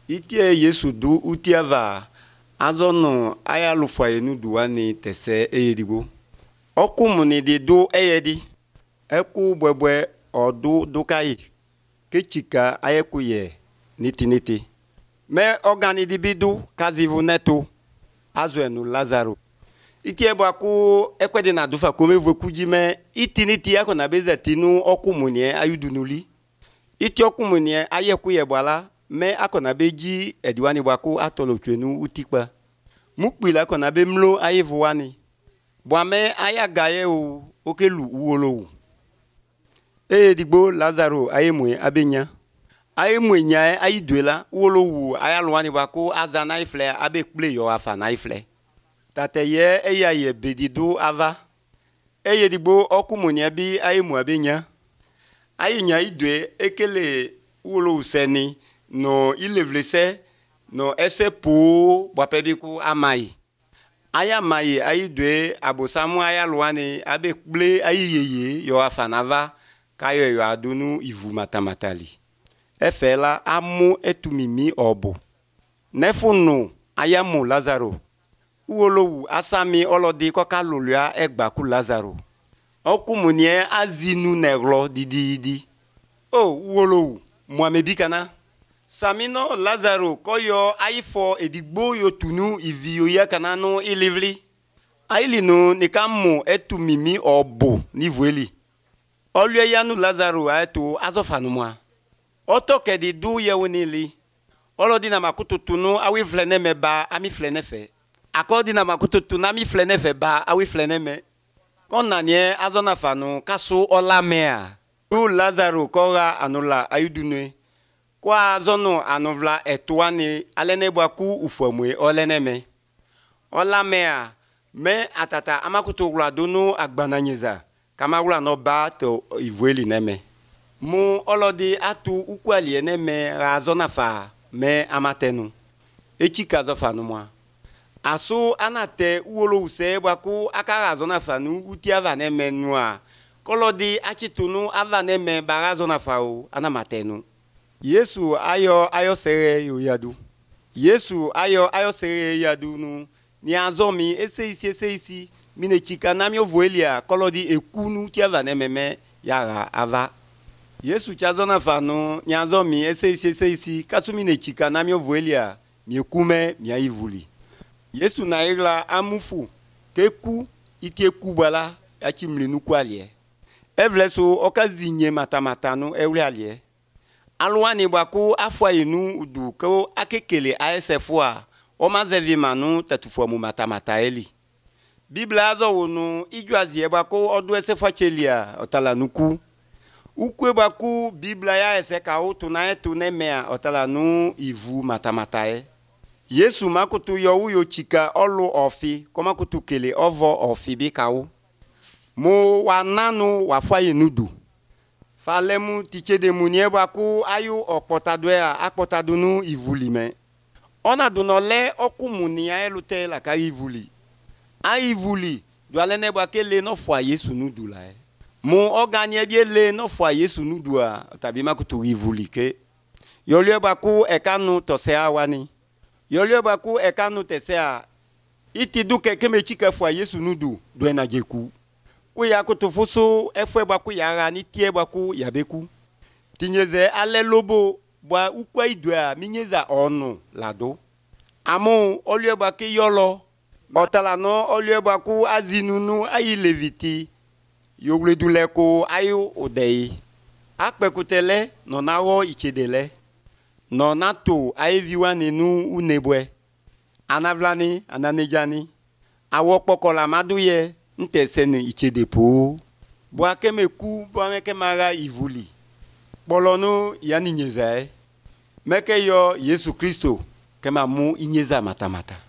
Itie Yesu du utiava azono aya lufa enu duwani tese eyedigbo. Oku munidi du eyedi. Eku bwebwe odu dukai. Kechika ayekuye niti. Me organidi bidu kazivu netu. Azwenu Lazaro. Itie bwaku ekwedi na dufa komevu kujime itiniti yako na bezetinu oku munie ayudunuli. Iti oku munie ayekuye bwala. Me akona beji ediwani bwaku atolo twenu utikpa. Mukpila akona be mlo ayevuwani. Bwame ayagaye o okelu uwolo. Digbo Lazaro ayemwe abenya. Ayemwe nyae ayidwela uwolo wu ayaluwani bwaku azana ifle abe kple yo afa na ifle. Tateye eyaye bedidu ava. Digbo okumunya bi ayemwe abenya. Ayenya idwe ekele uwolo useni. No ilevlese no ese po bwapebiku amai. Aya mai ayidwe abosamu aya luwani abe kble ayiyeye yo afanava kayo yo adunu ivu matamatali. Efela amu etumimi obo. Nefunu ayamu Lazaro. Uolowu asami olodi koka lulua egbaku Lazaro. Okumunie azinu neglo didi. Uolowu muamebikana. Samino Lazaro koyo aifo edigbo yo tunu iviyo ya kanano ilivli. Ailinu nikamu etu mimi obo nivueli. Olye yanu Lazaro aetu azofanumwa. Otoke di du yewunili. Olodi na makututunu awi fleneme ba ami flenefe. Akodi na makututunu ami flenefe ba awi fleneme. Konanye azonafanu kasu olamea. U Lazaro koga anula ayudunwe. Kwa zono anovla etwani alene bwaku ufomwe oleneme. Olamea me atata amakutugula dunu agbananyeza. Kamagula no ba to ivueli neme. Mu olodi atu ukwali eneme razona fa me amatenu. Echika zofanu mwa. Asu anate uolo use bwaku akara zona fanu uti avaneme nua. Kolodi achitunu avaneme barazona fao anamatenu. Yesu ayo sere yo yadu. Yesu ayo sere yadu nu. Ni azomi ese isi. Mine chika namyo vuelia kolodi ekunu tiava nememe yara ava. Yesu chazona fanu ni azomi ese isi. Kasu mine chika namyo vuelia miekume miaivuli. Yesu na igla amufu. Keku itieku bala yachimlinu kwalie. Evleso okazinye matamatanu alie. Aluwani bwaku afwa inu udu ko akekele ASFwa omazevi manu tatufwa mu matamata eli. Biblia azo wonu ijuazie bwaku odu esefwa chelia otalanuku. Ukwe bwaku Biblia ya eseka utuna etunemea otalanu ivu matamatae. Yesu makutu yo chika olu ofi komakutu kele ovo ofi bikawu. Mo wananu wafwa inudu. Falemu tichede munye baku ayu okpotadwea akpotadunu ivuli me. Ona dunole okumunia elute la ka ivuli. A ivuli dwalene bwake le no fwa Yesu nudu la. Mu oganye bie le no fwa Yesu nudu a tabima kutu ivuli ke. Yolye baku ekanu tosea wani. Yolye baku ekanu tesea iti duke keme chika fwa Yesu nudu dwena jeku. Kuya kutufusu efwe baku yara ni tie baku yabeku. Tinyeze ale lobo bwa ukwa idwa minyeza onu lado. Amu olye baki yolo. Otalano olye baku azinunu ayi leviti. Yogle duleko ayu odei. Akpekutele nonawo ichedele. Nonato ayeviwa nenu unebwe. Anavlani ananejani. Awokpokola maduye. Ntesene ichedepo. Bwa kemeku bwa mekemara ivuli. Bolonu yani nyezae. Meke yo Yesu Kristo kema mu inyeza matamata.